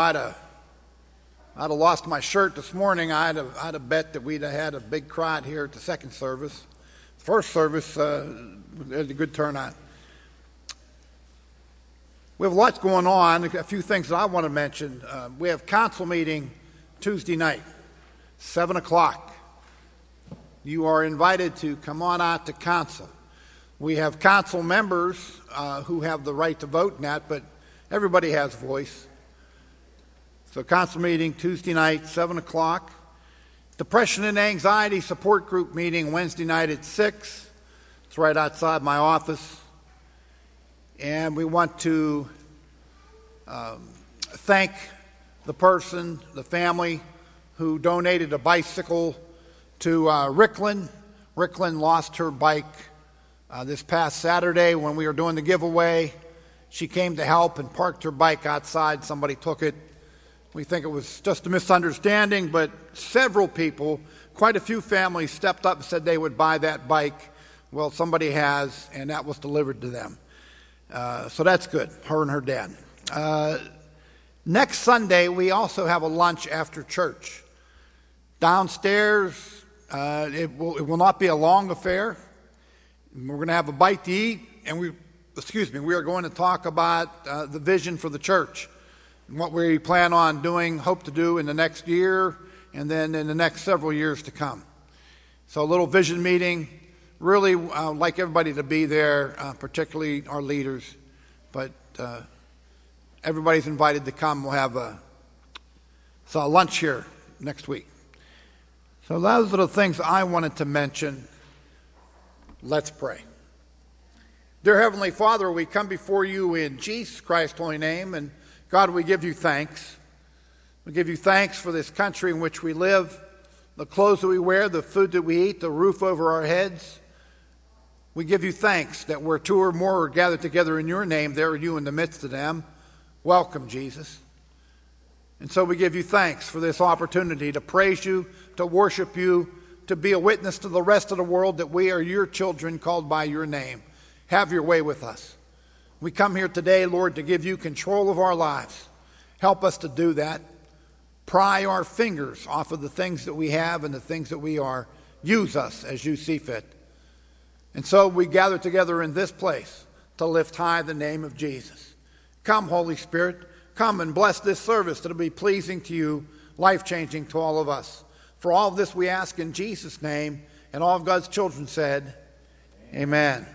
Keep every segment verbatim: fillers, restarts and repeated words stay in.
I'd have, I'd have lost my shirt this morning, I'd have, I'd have bet that we'd have had a big crowd here at the second service. First service, uh, there's a good turnout. We have lots going on. A few things that I want to mention. Uh, we have council meeting Tuesday night, seven o'clock. You are invited to come on out to council. We have council members uh, who have the right to vote in that, but everybody has voice. So council meeting Tuesday night, seven o'clock. Depression and Anxiety Support Group meeting Wednesday night at six. It's right outside my office. And we want to um, thank the person, the family, who donated a bicycle to uh, Ricklin. Ricklin lost her bike uh, this past Saturday when we were doing the giveaway. She came to help and parked her bike outside. Somebody took it. We think it was just a misunderstanding, but several people, quite a few families, stepped up and said they would buy that bike. Well, somebody has, and that was delivered to them. Uh, so that's good, her and her dad. Uh, next Sunday, we also have a lunch after church. Downstairs, uh, it, will, it will not be a long affair. We're going to have a bite to eat, and we, excuse me, we are going to talk about uh, the vision for the church. And what we plan on doing, hope to do in the next year, and then in the next several years to come. So a little vision meeting. Really uh, like everybody to be there, uh, particularly our leaders. But uh, everybody's invited to come. We'll have a, so a lunch here next week. So those are the things I wanted to mention. Let's pray. Dear Heavenly Father, we come before you in Jesus Christ's holy name, and God, we give you thanks. We give you thanks for this country in which we live, the clothes that we wear, the food that we eat, the roof over our heads. We give you thanks that where two or more are gathered together in your name, there are you in the midst of them. Welcome, Jesus. And so we give you thanks for this opportunity to praise you, to worship you, to be a witness to the rest of the world that we are your children called by your name. Have your way with us. We come here today, Lord, to give you control of our lives. Help us to do that. Pry our fingers off of the things that we have and the things that we are. Use us as you see fit. And so we gather together in this place to lift high the name of Jesus. Come, Holy Spirit, come and bless this service that will be pleasing to you, life-changing to all of us. For all of this we ask in Jesus' name, and all of God's children said, Amen.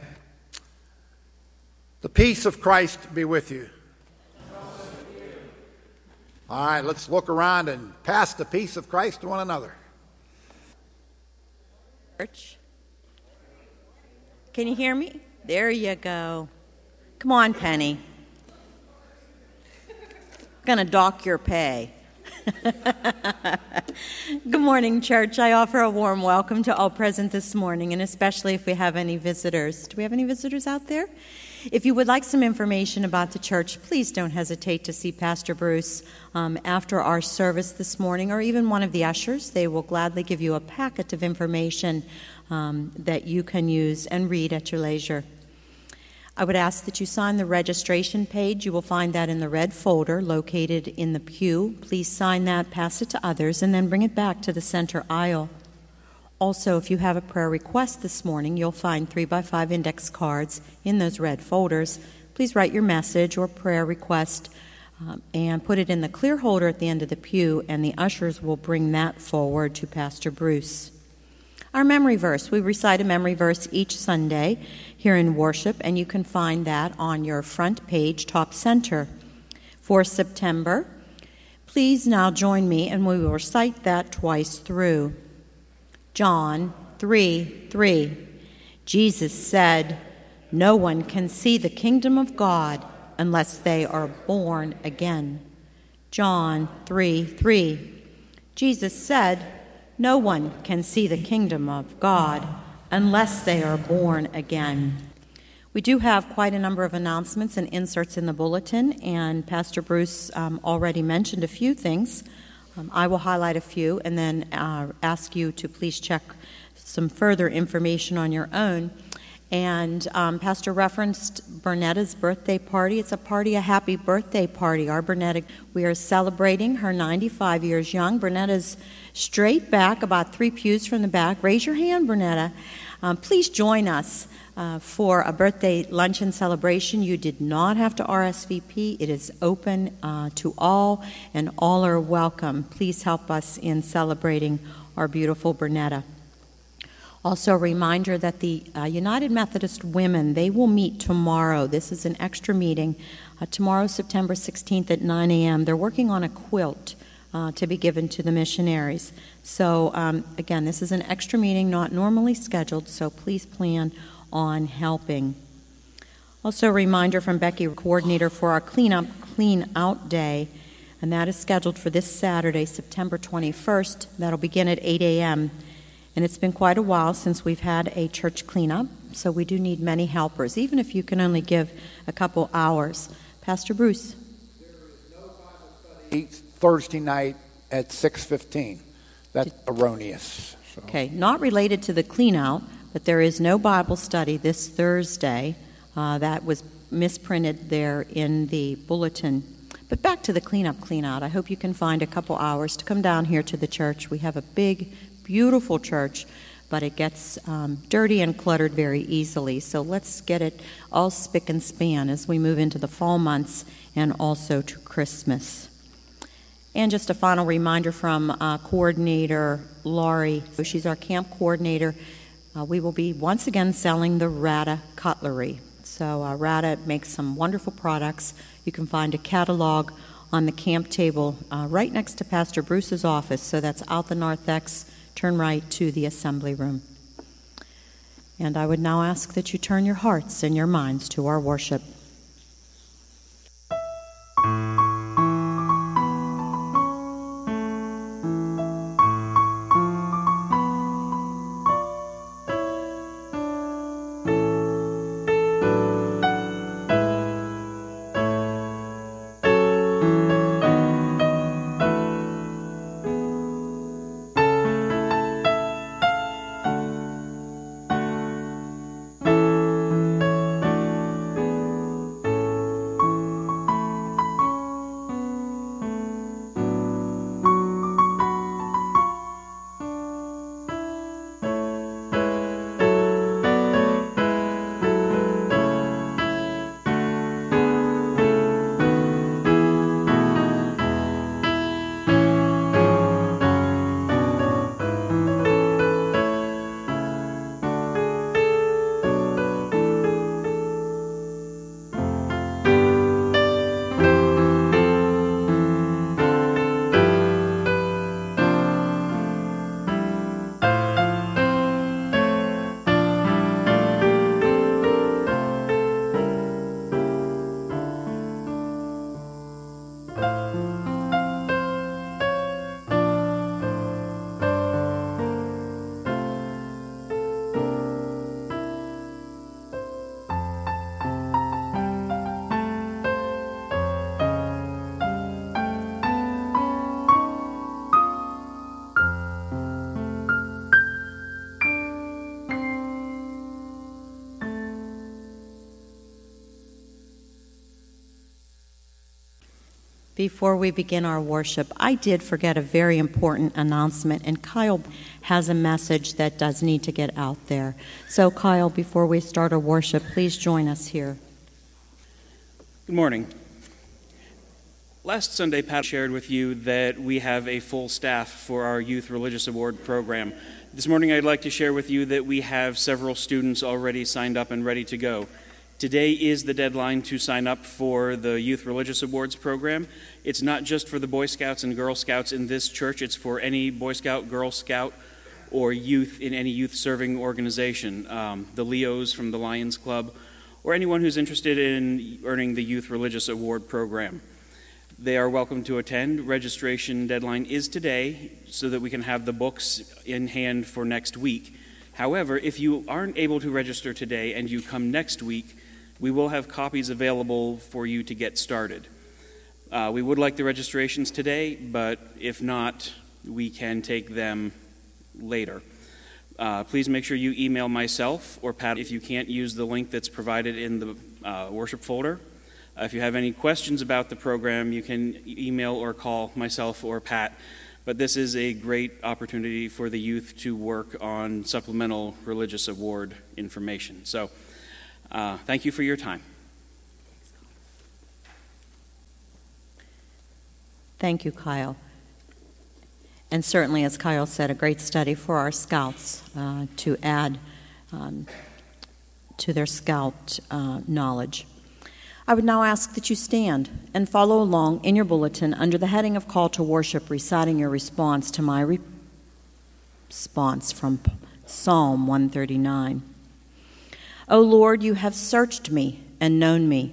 The peace of Christ be with you. All right, let's look around and pass the peace of Christ to one another. Church. Can you hear me? There you go. Come on, Penny. I'm going to dock your pay. Good morning, church. I offer a warm welcome to all present this morning, and especially if we have any visitors. Do we have any visitors out there? If you would like some information about the church, please don't hesitate to see Pastor Bruce um, after our service this morning, or even one of the ushers. They will gladly give you a packet of information um, that you can use and read at your leisure. I would ask that you sign the registration page. You will find that in the red folder located in the pew. Please sign that, pass it to others, and then bring it back to the center aisle. Also, if you have a prayer request this morning, you'll find three by five index cards in those red folders. Please write your message or prayer request um, and put it in the clear holder at the end of the pew, and the ushers will bring that forward to Pastor Bruce. Our memory verse. We recite a memory verse each Sunday here in worship, and you can find that on your front page, top center. For September, please now join me, and we will recite that twice through. John three three. Jesus said, "No one can see the kingdom of God unless they are born again." John three three. Jesus said, "No one can see the kingdom of God unless they are born again." We do have quite a number of announcements and inserts in the bulletin, and Pastor Bruce um, already mentioned a few things. Um, I will highlight a few and then uh, ask you to please check some further information on your own. And um, Pastor referenced Bernetta's birthday party. It's a party, a happy birthday party. Our Bernetta, we are celebrating her ninety-five years young. Bernetta's straight back, about three pews from the back. Raise your hand, Bernetta. Um, please join us uh, for a birthday luncheon celebration. You did not have to R S V P. It is open uh, to all, and all are welcome. Please help us in celebrating our beautiful Bernetta. Also, a reminder that the uh, United Methodist Women, they will meet tomorrow. This is an extra meeting. Uh, tomorrow, September sixteenth at nine a.m. They're working on a quilt uh, to be given to the missionaries. So, um, again, this is an extra meeting, not normally scheduled, so please plan on helping. Also, a reminder from Becky, coordinator for our Clean Up, Clean Out Day, and that is scheduled for this Saturday, September twenty-first. That'll begin at eight a.m., and it's been quite a while since we've had a church cleanup, so we do need many helpers, even if you can only give a couple hours. Pastor Bruce. There is no Bible study Thursday night at six fifteen. That's erroneous. So. Okay, not related to the clean-out, but there is no Bible study this Thursday. Uh, that was misprinted there in the bulletin. But back to the cleanup, clean-out. I hope you can find a couple hours to come down here to the church. We have a big, beautiful church, but it gets um, dirty and cluttered very easily. So let's get it all spick and span as we move into the fall months and also to Christmas. And just a final reminder from uh, Coordinator Laurie. So she's our camp coordinator. Uh, we will be once again selling the Rata cutlery. So uh, Rata makes some wonderful products. You can find a catalog on the camp table uh, right next to Pastor Bruce's office. So that's out the narthex. Turn right to the assembly room. And I would now ask that you turn your hearts and your minds to our worship. Before we begin our worship, I did forget a very important announcement, and Kyle has a message that does need to get out there. So, Kyle, before we start our worship, please join us here. Good morning. Last Sunday, Pat shared with you that we have a full staff for our Youth Religious Award program. This morning, I'd like to share with you that we have several students already signed up and ready to go. Today is the deadline to sign up for the Youth Religious Awards program. It's not just for the Boy Scouts and Girl Scouts in this church. It's for any Boy Scout, Girl Scout, or youth in any youth-serving organization, um, the Leos from the Lions Club, or anyone who's interested in earning the Youth Religious Award program. They are welcome to attend. Registration deadline is today so that we can have the books in hand for next week. However, if you aren't able to register today and you come next week, we will have copies available for you to get started. Uh, we would like the registrations today, but if not, we can take them later. uh, please make sure you email myself or Pat if you can't use the link that's provided in the uh, worship folder. Uh, if you have any questions about the program, you can email or call myself or Pat. But this is a great opportunity for the youth to work on supplemental religious award information. So uh, thank you for your time. Thank you, Kyle. And certainly, as Kyle said, a great study for our scouts uh, to add um, to their scout uh, knowledge. I would now ask that you stand and follow along in your bulletin under the heading of Call to Worship, reciting your response to my re- response from Psalm one thirty-nine. O Lord, you have searched me and known me.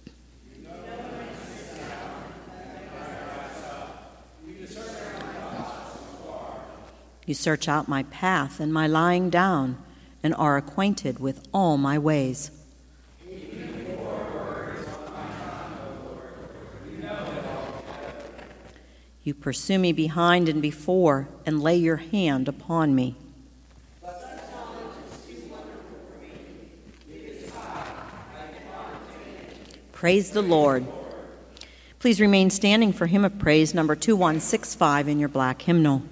You search out my path and my lying down, and are acquainted with all my ways. You pursue me behind and before, and lay your hand upon me. Praise the Lord. Please remain standing for Hymn of Praise number two one six five in your black hymnal.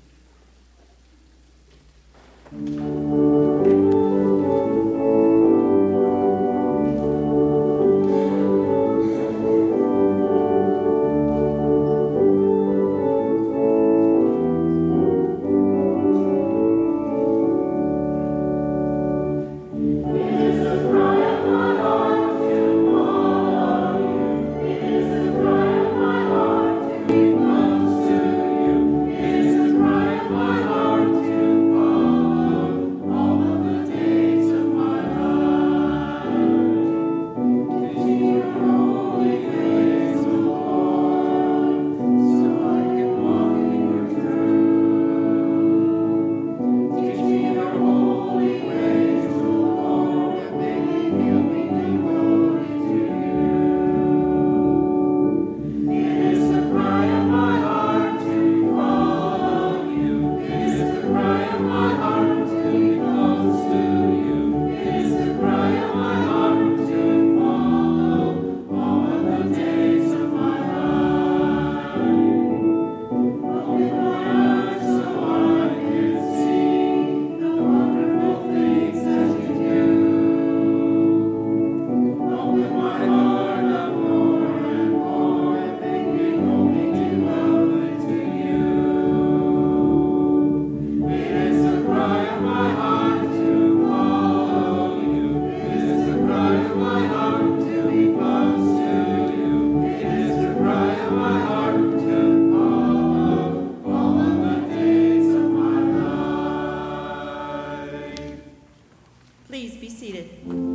Please be seated.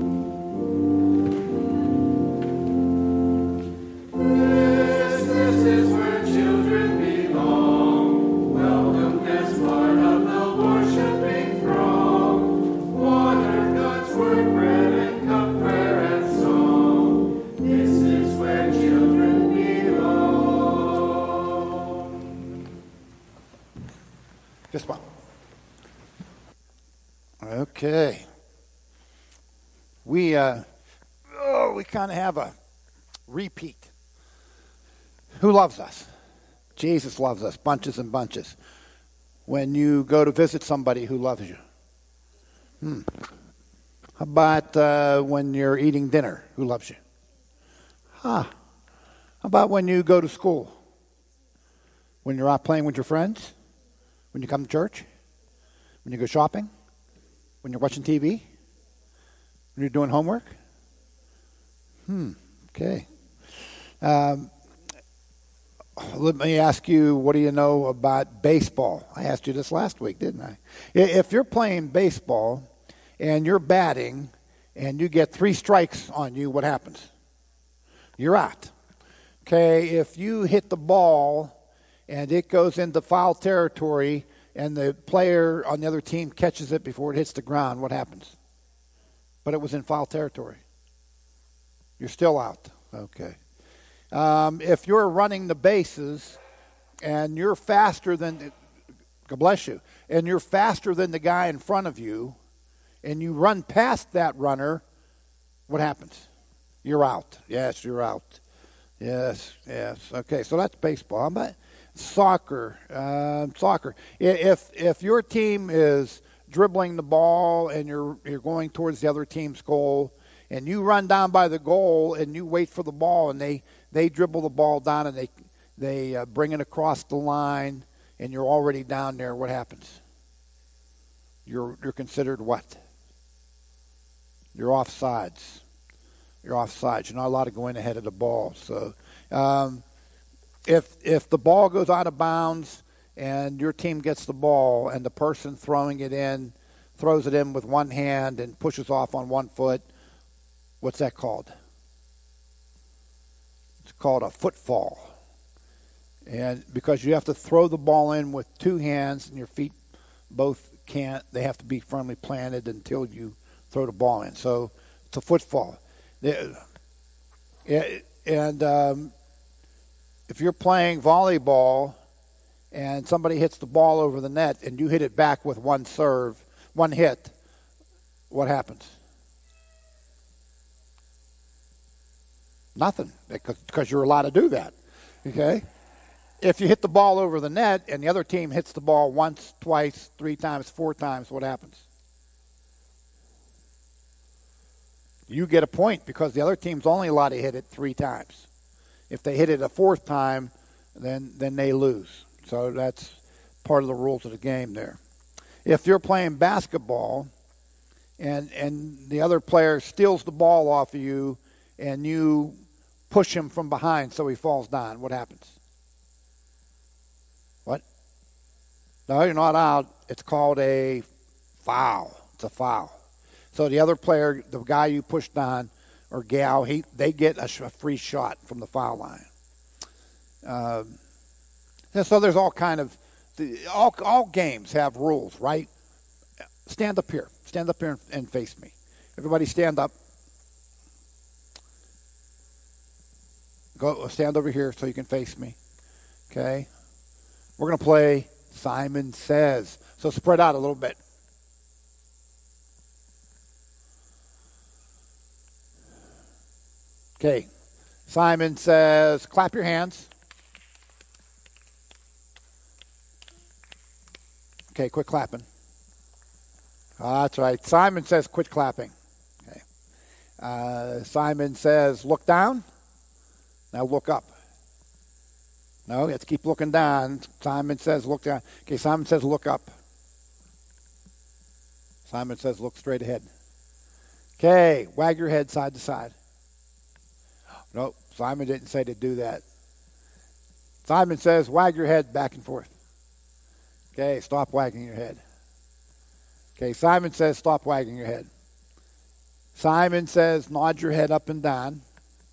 This, this is where children belong. Welcome as part of the worshiping throng. Water, God's word, bread and cup, prayer and song. This is where children belong. This one. Okay. We uh, oh, we kind of have a repeat. Who loves us? Jesus loves us, bunches and bunches. When you go to visit somebody who loves you. Hmm. How about uh, when you're eating dinner? Who loves you? Huh. How about when you go to school? When you're out playing with your friends? When you come to church? When you go shopping? When you're watching T V? When you're doing homework? Hmm, okay. Um, let me ask you, what do you know about baseball? I asked you this last week, didn't I? If you're playing baseball and you're batting and you get three strikes on you, what happens? You're out. Okay, if you hit the ball and it goes into foul territory and the player on the other team catches it before it hits the ground, what happens? But it was in foul territory. You're still out. Okay. Um, if you're running the bases and you're faster than, God bless you. And you're faster than the guy in front of you, and you run past that runner, what happens? You're out. Yes, you're out. Yes, yes. Okay, so that's baseball. But soccer, uh, soccer. If if your team is dribbling the ball and you're you're going towards the other team's goal, and you run down by the goal and you wait for the ball, and they, they dribble the ball down and they they uh, bring it across the line, and you're already down there, what happens? You're you're considered what? You're offsides. You're offsides. You're not allowed to go in ahead of the ball. So um, if if the ball goes out of bounds and your team gets the ball and the person throwing it in throws it in with one hand and pushes off on one foot, what's that called? It's called a footfall. And because you have to throw the ball in with two hands and your feet both can't, they have to be firmly planted until you throw the ball in. So it's a footfall. And um, if you're playing volleyball and somebody hits the ball over the net and you hit it back with one serve, one hit, what happens? Nothing, because you're allowed to do that, okay? If you hit the ball over the net and the other team hits the ball once, twice, three times, four times, what happens? You get a point because the other team's only allowed to hit it three times. If they hit it a fourth time, then then they lose. So that's part of the rules of the game there. If you're playing basketball and and the other player steals the ball off of you and you push him from behind so he falls down, what happens? What? No, you're not out. It's called a foul. It's a foul. So the other player, the guy you pushed down, or gal, he they get a, sh- a free shot from the foul line. Um, and so there's all kind of the, all all games have rules, right? Stand up here, stand up here and, and face me. Everybody, stand up. Go stand over here so you can face me. Okay. We're gonna play Simon Says. So spread out a little bit. Okay, Simon says, clap your hands. Okay, quit clapping. Oh, that's right. Simon says, quit clapping. Okay. Uh, Simon says, look down. Now look up. No, you have to keep looking down. Simon says, look down. Okay, Simon says, look up. Simon says, look straight ahead. Okay, wag your head side to side. No, Simon didn't say to do that. Simon says, wag your head back and forth. Okay, stop wagging your head. Okay, Simon says, stop wagging your head. Simon says, nod your head up and down.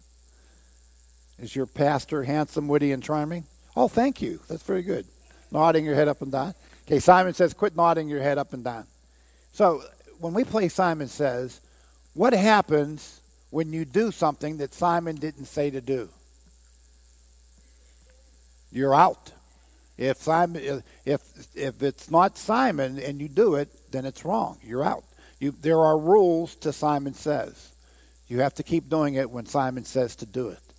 Is your pastor handsome, witty, and charming? Oh, thank you. That's very good. Nodding your head up and down. Okay, Simon says, quit nodding your head up and down. So when we play Simon Says, what happens when you do something that Simon didn't say to do? You're out. If Simon, if if it's not Simon and you do it, then it's wrong. You're out. You, there are rules to Simon Says. You have to keep doing it when Simon says to do it.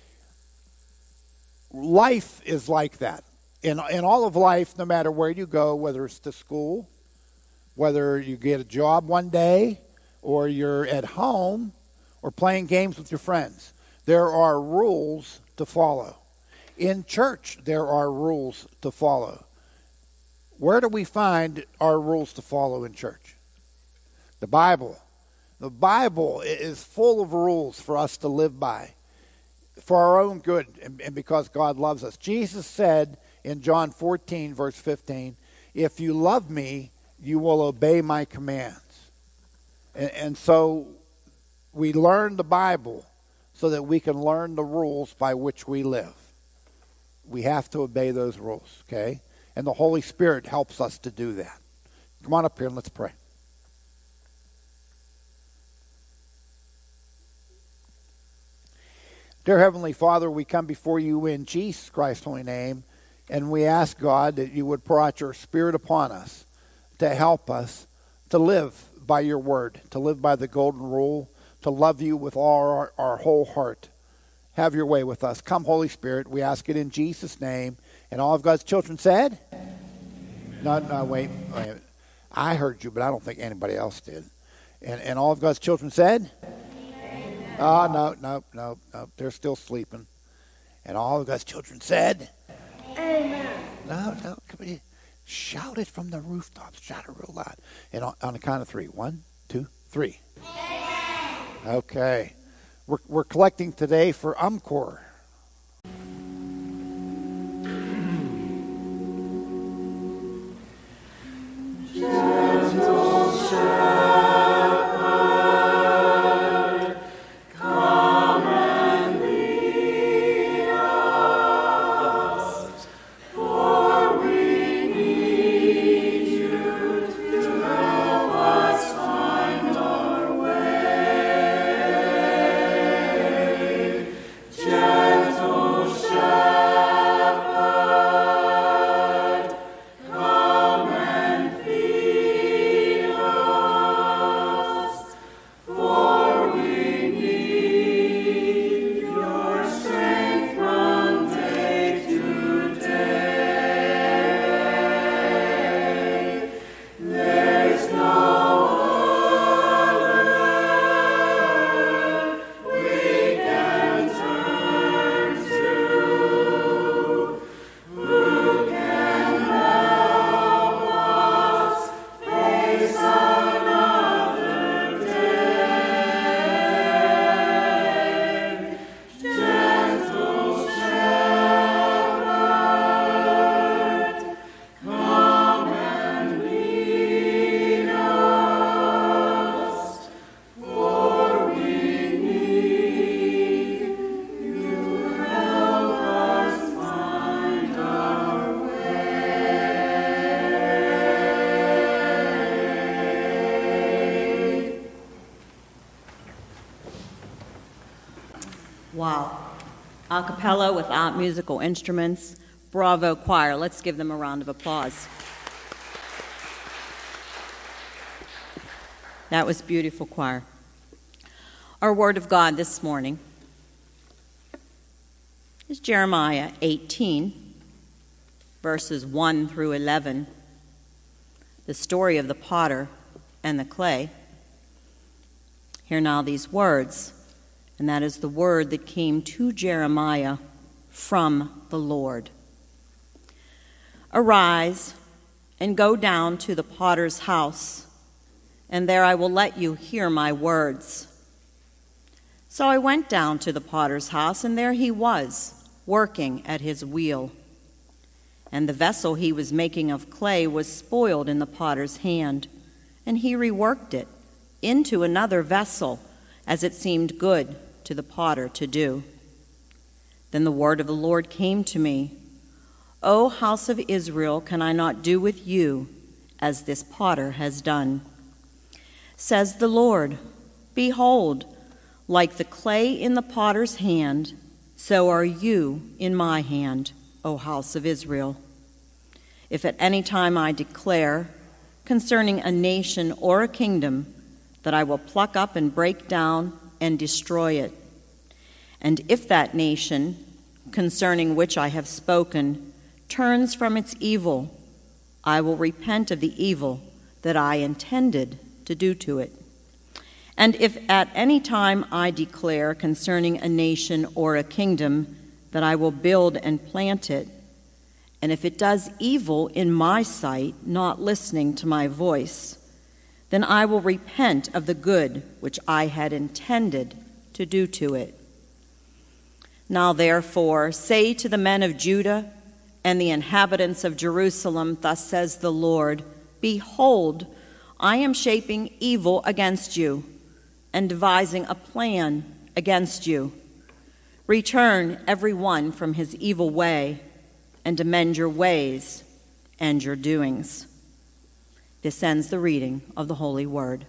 Life is like that. In in all of life, no matter where you go, whether it's to school, whether you get a job one day, or you're at home, or playing games with your friends, there are rules to follow. In church, there are rules to follow. Where do we find our rules to follow in church? The Bible. The Bible is full of rules for us to live by, for our own good and, and because God loves us. Jesus said in John fourteen, verse fifteen, if you love me, you will obey my commands. And, and so we learn the Bible so that we can learn the rules by which we live. We have to obey those rules, okay? And the Holy Spirit helps us to do that. Come on up here and let's pray. Dear Heavenly Father, we come before you in Jesus Christ's holy name, And we ask, God, that you would pour out your Spirit upon us to help us to live by your word, to live by the golden rule, to love you with all our, our whole heart. Have your way with us. Come, Holy Spirit. We ask it in Jesus' name. And all of God's children said? Amen. No, no, wait, wait. I heard you, but I don't think anybody else did. And, and all of God's children said? Amen. Oh, no, no, no, no. They're still sleeping. And all of God's children said? Amen. No, no. Come here. Shout it from the rooftops. Shout it real loud. And on, on the count of three. One, two, three. Amen. Okay. We're, we're collecting today for UMCOR. Gentle Shepherd, come and lead us, for we need you to help us find our way. Gentle Shepherd, come and feed us, for we need your strength from day to day. There's no other we can turn to, who can help us face another day. Gentle Shepherd, come and lead us, for we need you to help us find our way. Wow. A cappella without musical instruments. Bravo, choir. Let's give them a round of applause. That was beautiful, choir. Our word of God this morning is Jeremiah eighteen, verses one through eleven. The story of the potter and the clay. Hear now these words, and that is the word that came to Jeremiah from the Lord. Arise and go down to the potter's house, and there I will let you hear my words. So I went down to the potter's house, and there he was, working at his wheel. And the vessel he was making of clay was spoiled in the potter's hand, and he reworked it into another vessel, as it seemed good to the potter to do. Then the word of the Lord came to me, O house of Israel, can I not do with you as this potter has done? Says the Lord, behold, like the clay in the potter's hand, so are you in my hand, O house of Israel. If at any time I declare concerning a nation or a kingdom that I will pluck up and break down and destroy it, and if that nation, concerning which I have spoken, turns from its evil, I will repent of the evil that I intended to do to it. And if at any time I declare concerning a nation or a kingdom that I will build and plant it, and if it does evil in my sight, not listening to my voice, then I will repent of the good which I had intended to do to it. Now therefore, say to the men of Judah and the inhabitants of Jerusalem, thus says the Lord, behold, I am shaping evil against you and devising a plan against you. Return every one from his evil way and amend your ways and your doings. This ends the reading of the Holy Word.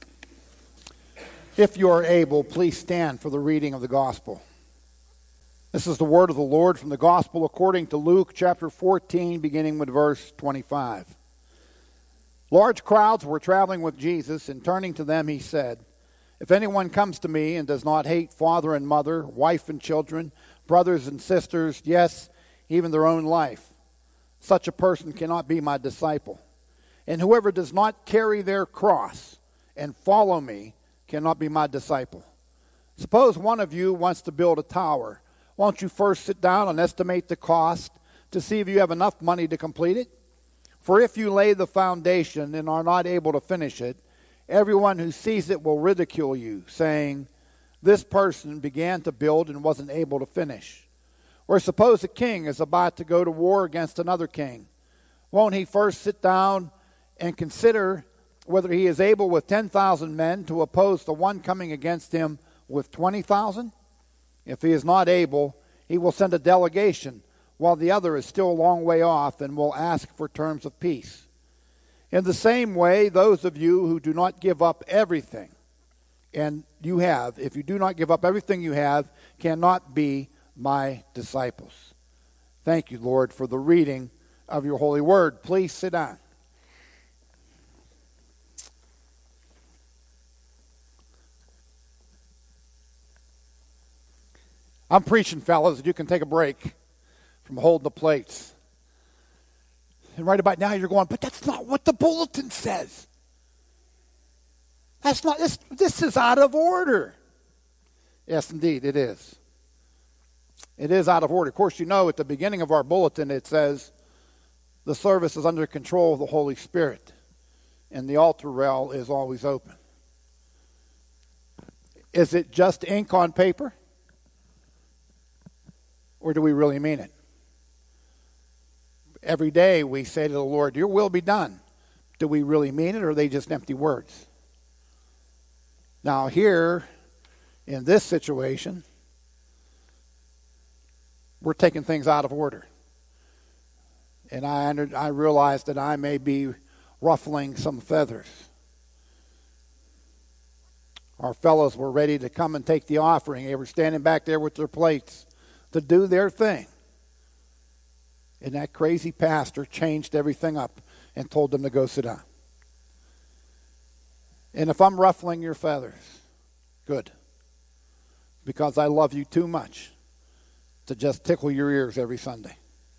If you are able, please stand for the reading of the Gospel. This is the word of the Lord from the Gospel according to Luke chapter fourteen, beginning with verse twenty-five. Large crowds were traveling with Jesus, and turning to them he said, "If anyone comes to me and does not hate father and mother, wife and children, brothers and sisters, yes, even their own life, such a person cannot be my disciple. And whoever does not carry their cross and follow me cannot be my disciple. Suppose one of you wants to build a tower. Won't you first sit down and estimate the cost to see if you have enough money to complete it? For if you lay the foundation and are not able to finish it, everyone who sees it will ridicule you, saying, 'This person began to build and wasn't able to finish.' Or suppose a king is about to go to war against another king. Won't he first sit down and consider whether he is able with ten thousand men to oppose the one coming against him with twenty thousand? If he is not able, he will send a delegation, while the other is still a long way off, and will ask for terms of peace. In the same way, those of you who do not give up everything, and you have, if you do not give up everything you have, cannot be my disciples." Thank you, Lord, for the reading of your holy word. Please sit down. I'm preaching, fellas, and you can take a break from holding the plates. And right about now you're going, but that's not what the bulletin says. That's not, this, this is out of order. Yes, indeed, it is. It is out of order. Of course, you know at the beginning of our bulletin it says the service is under control of the Holy Spirit, and the altar rail is always open. Is it just ink on paper? Or do we really mean it? Every day we say to the Lord, "Your will be done." Do we really mean it, or are they just empty words? Now here, in this situation, we're taking things out of order. And I, under, I realize that I may be ruffling some feathers. Our fellows were ready to come and take the offering. They were standing back there with their plates to do their thing. And that crazy pastor changed everything up and told them to go sit down. And if I'm ruffling your feathers, good. Because I love you too much to just tickle your ears every Sunday.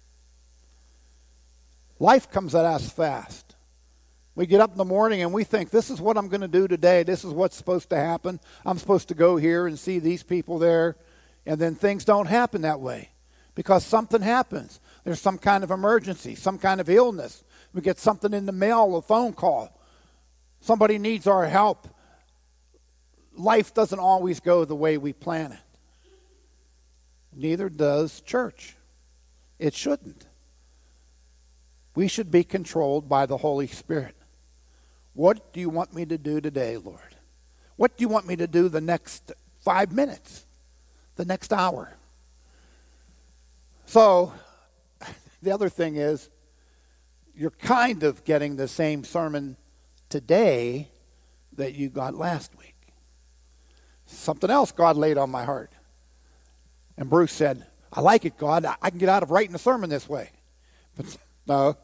Life comes at us fast. We get up in the morning and we think, this is what I'm going to do today. This is what's supposed to happen. I'm supposed to go here and see these people there. And then things don't happen that way because something happens. There's some kind of emergency, some kind of illness. We get something in the mail, a phone call. Somebody needs our help. Life doesn't always go the way we plan it. Neither does church. It shouldn't. We should be controlled by the Holy Spirit. What do you want me to do today, Lord? What do you want me to do the next five minutes? The next hour? So, the other thing is, you're kind of getting the same sermon today that you got last week. Something else God laid on my heart. And Bruce said, "I like it, God. I can get out of writing a sermon this way." But no,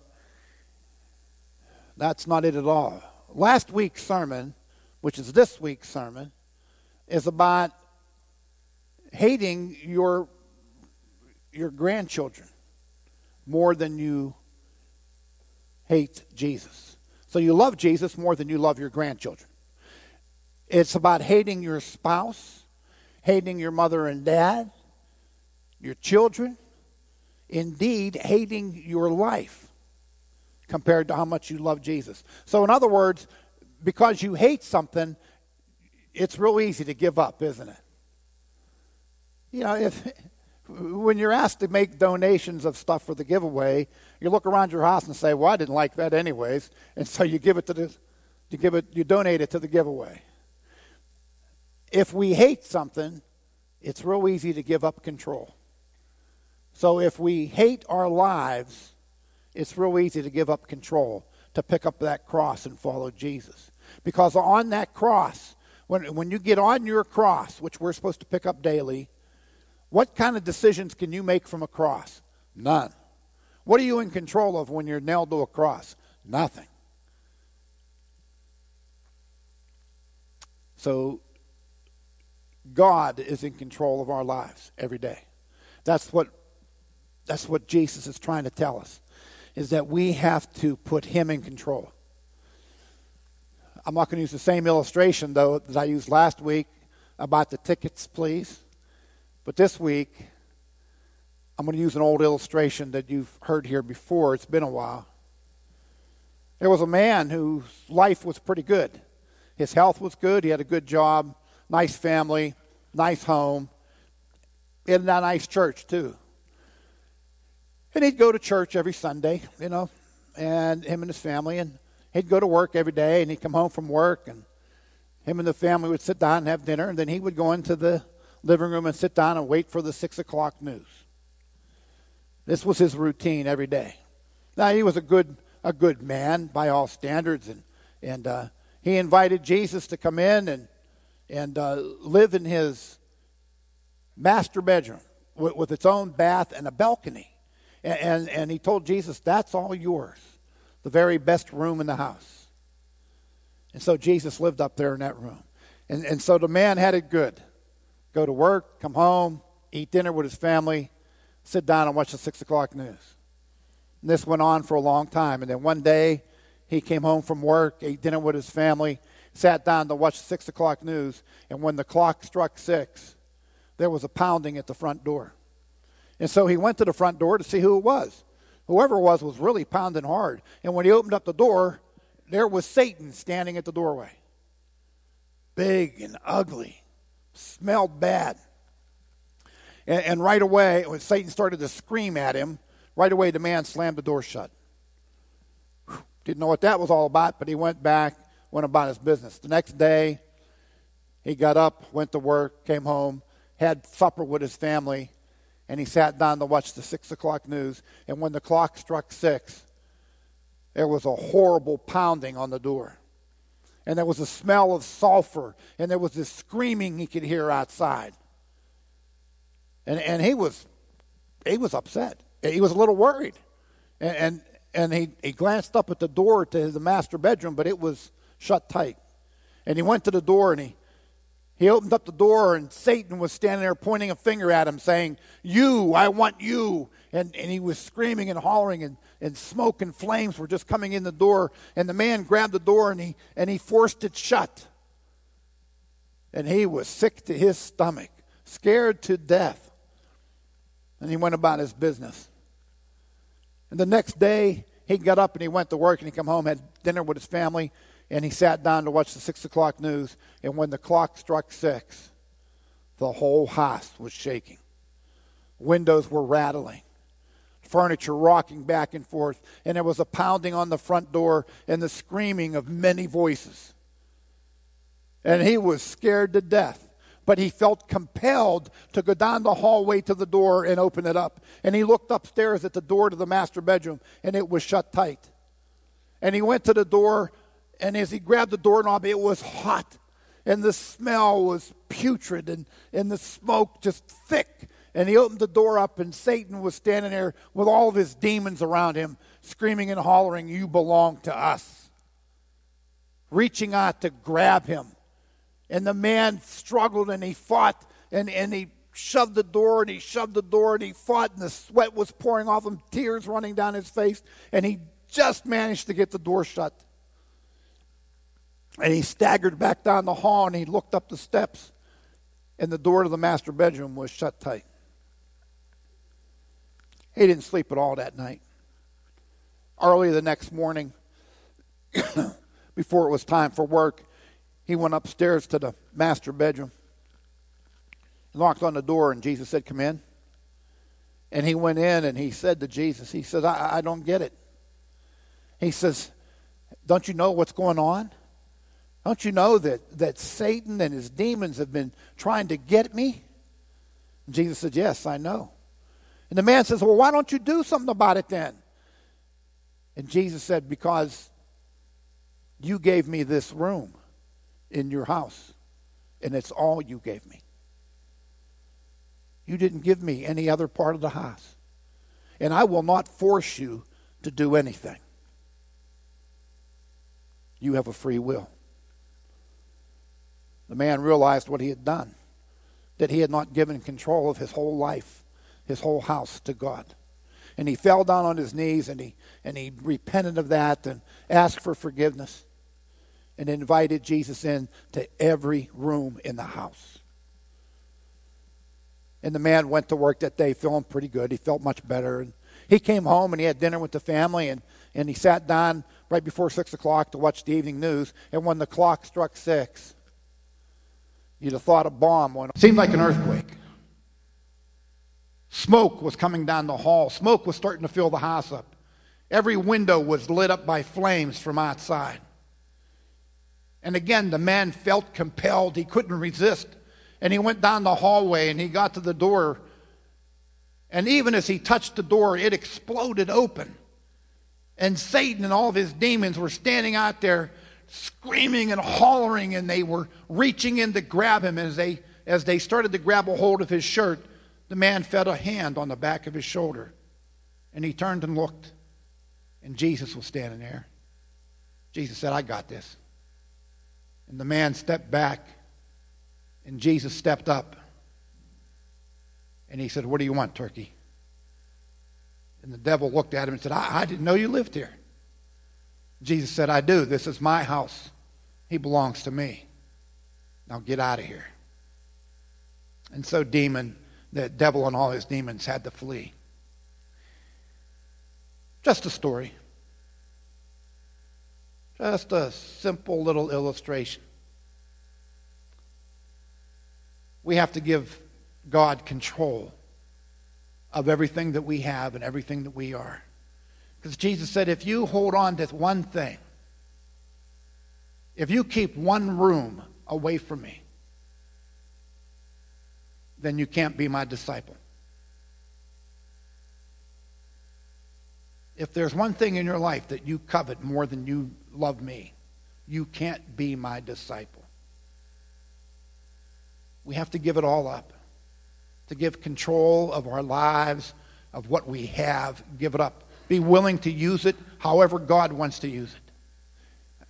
that's not it at all. Last week's sermon, which is this week's sermon, is about hating your, your grandchildren more than you hate Jesus. So you love Jesus more than you love your grandchildren. It's about hating your spouse, hating your mother and dad, your children, indeed hating your life compared to how much you love Jesus. So in other words, because you hate something, it's real easy to give up, isn't it? You know, if when you're asked to make donations of stuff for the giveaway, you look around your house and say, "Well, I didn't like that anyways," and so you give it to the, you give it, you donate it to the giveaway. If we hate something, it's real easy to give up control. So if we hate our lives, it's real easy to give up control, to pick up that cross and follow Jesus. Because on that cross, when, when you get on your cross, which we're supposed to pick up daily, What kind of decisions can you make from a cross? None. What are you in control of when you're nailed to a cross? Nothing. So God is in control of our lives every day. That's what that's what Jesus is trying to tell us, is that we have to put him in control. I'm not going to use the same illustration, though, that I used last week about the tickets, please. But this week, I'm going to use an old illustration that you've heard here before. It's been a while. There was a man whose life was pretty good. His health was good. He had a good job, nice family, nice home, in a nice church, too. And he'd go to church every Sunday, you know, and him and his family, and he'd go to work every day, and he'd come home from work, and him and the family would sit down and have dinner, and then he would go into the living room and sit down and wait for the six o'clock news. This was his routine every day. Now, he was a good a good man by all standards, and and uh, he invited Jesus to come in and and uh, live in his master bedroom with, with its own bath and a balcony. And, and and he told Jesus, that's all yours, the very best room in the house. And so Jesus lived up there in that room. And and so the man had it good. Go to work, come home, eat dinner with his family, sit down and watch the six o'clock news. And this went on for a long time. And then one day, he came home from work, ate dinner with his family, sat down to watch the six o'clock news. And when the clock struck six, there was a pounding at the front door. And so he went to the front door to see who it was. Whoever it was was really pounding hard. And when he opened up the door, there was Satan standing at the doorway. Big and ugly. Smelled bad. And, and right away, when Satan started to scream at him, right away the man slammed the door shut. Whew. Didn't know what that was all about, but he went back, went about his business. The next day, he got up, went to work, came home, had supper with his family, and he sat down to watch the six o'clock news. And when the clock struck six, there was a horrible pounding on the door. And there was a smell of sulfur, and there was this screaming he could hear outside. And and he was he was upset. He was a little worried. And and, and he, he glanced up at the door to the master bedroom, but it was shut tight. And he went to the door, and he He opened up the door, and Satan was standing there pointing a finger at him, saying, you, I want you. And, and he was screaming and hollering, and, and smoke and flames were just coming in the door. And the man grabbed the door, and he, and he forced it shut. And he was sick to his stomach, scared to death. And he went about his business. And the next day, he got up and he went to work, and he came home, had dinner with his family, and he sat down to watch the six o'clock news. And when the clock struck six, the whole house was shaking. Windows were rattling. Furniture rocking back and forth. And there was a pounding on the front door and the screaming of many voices. And he was scared to death. But he felt compelled to go down the hallway to the door and open it up. And he looked upstairs at the door to the master bedroom, and it was shut tight. And he went to the door, and as he grabbed the doorknob, it was hot. And the smell was putrid, and, and the smoke just thick. And he opened the door up, and Satan was standing there with all of his demons around him, screaming and hollering, you belong to us. Reaching out to grab him. And the man struggled, and he fought, and, and he shoved the door, and he shoved the door, and he fought, and the sweat was pouring off him, tears running down his face, and he just managed to get the door shut. And he staggered back down the hall, and he looked up the steps, and the door to the master bedroom was shut tight. He didn't sleep at all that night. Early the next morning, before it was time for work, he went upstairs to the master bedroom. He knocked on the door, and Jesus said, come in. And he went in, and he said to Jesus, he said, I, I don't get it. He says, don't you know what's going on? Don't you know that, that Satan and his demons have been trying to get me? And Jesus said, yes, I know. And the man says, well, why don't you do something about it then? And Jesus said, because you gave me this room in your house, and it's all you gave me. You didn't give me any other part of the house. And I will not force you to do anything. You have a free will. The man realized what he had done, that he had not given control of his whole life, his whole house to God. And he fell down on his knees and he and he repented of that and asked for forgiveness and invited Jesus in to every room in the house. And the man went to work that day feeling pretty good. He felt much better. And he came home and he had dinner with the family, and, and he sat down right before six o'clock to watch the evening news. And when the clock struck six, you'd have thought a bomb went off. Seemed like an earthquake. Smoke was coming down the hall. Smoke was starting to fill the house up. Every window was lit up by flames from outside. And again, the man felt compelled. He couldn't resist. And he went down the hallway and he got to the door. And even as he touched the door, it exploded open. And Satan and all of his demons were standing out there screaming and hollering, and they were reaching in to grab him. As they, as they started to grab a hold of his shirt, the man felt a hand on the back of his shoulder. And he turned and looked. And Jesus was standing there. Jesus said, "I got this." And the man stepped back. And Jesus stepped up. And he said, "What do you want, turkey?" And the devil looked at him and said, I, I didn't know you lived here. Jesus said, "I do. This is my house. He belongs to me. Now get out of here." And so demon, the devil and all his demons had to flee. Just a story. Just a simple little illustration. We have to give God control of everything that we have and everything that we are. Because Jesus said, if you hold on to one thing, if you keep one room away from me, then you can't be my disciple. If there's one thing in your life that you covet more than you love me, you can't be my disciple. We have to give it all up. To give control of our lives, of what we have, give it up. Be willing to use it however God wants to use it.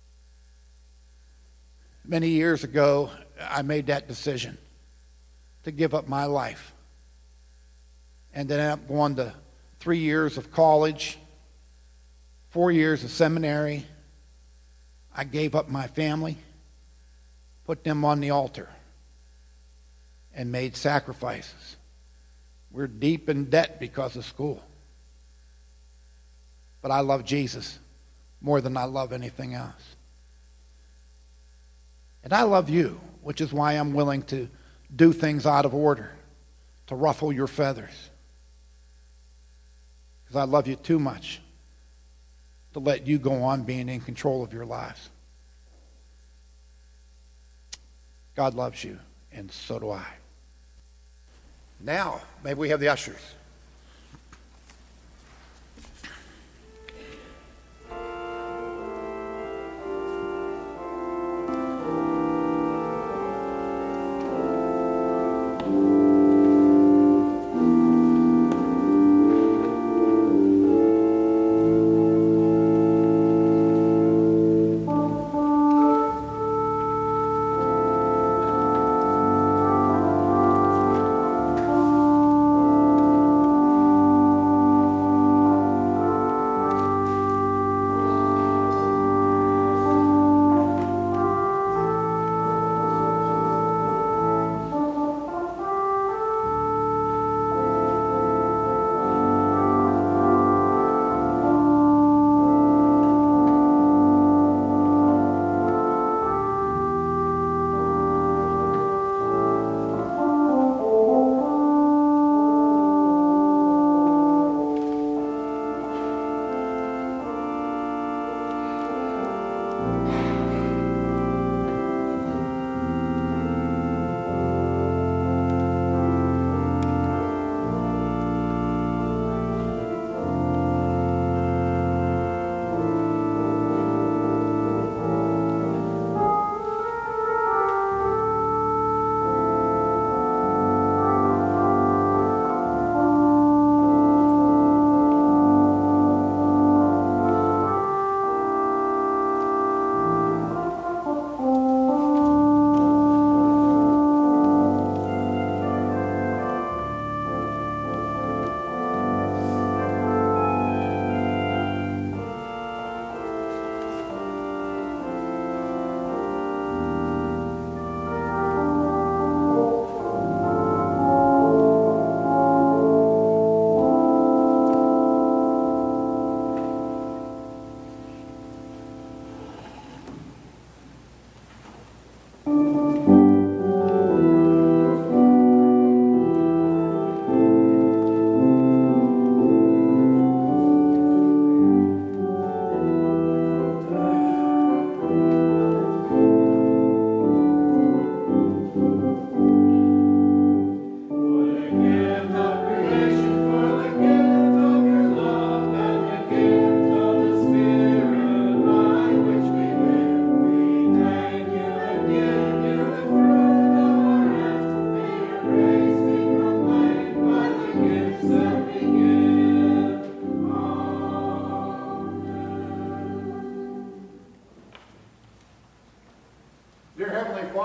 Many years ago, I made that decision to give up my life. And then I ended up going to three years of college, four years of seminary. I gave up my family, put them on the altar, and made sacrifices. We're deep in debt because of school. But I love Jesus more than I love anything else. And I love you, which is why I'm willing to do things out of order, to ruffle your feathers. Because I love you too much to let you go on being in control of your lives. God loves you, and so do I. Now, maybe we have the ushers.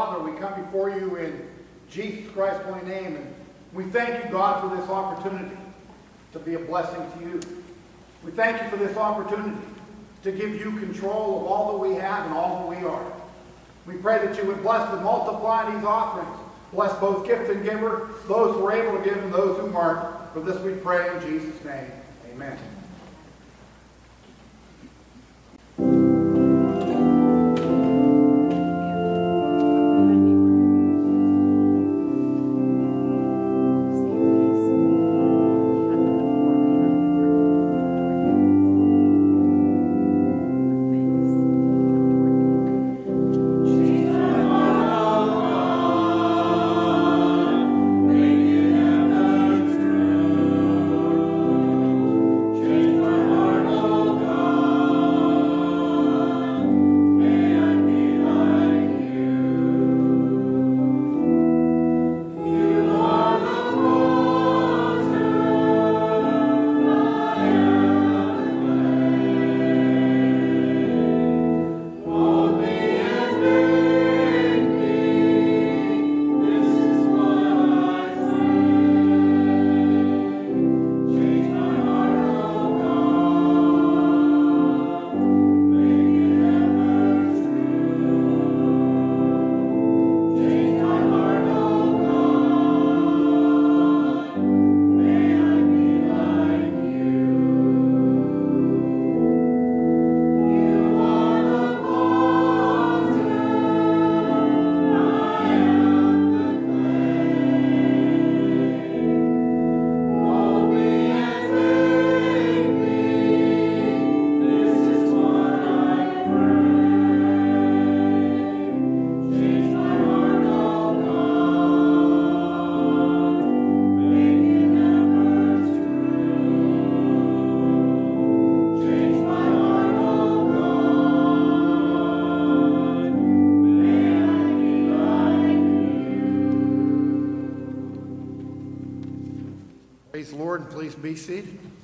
Father, we come before you in Jesus Christ's holy name, and we thank you, God, for this opportunity to be a blessing to you. We thank you for this opportunity to give you control of all that we have and all that we are. We pray that you would bless and multiply these offerings. Bless both gift and giver, those who are able to give and those who aren't. For this we pray in Jesus' name. Amen. Praise the Lord, and please be seated.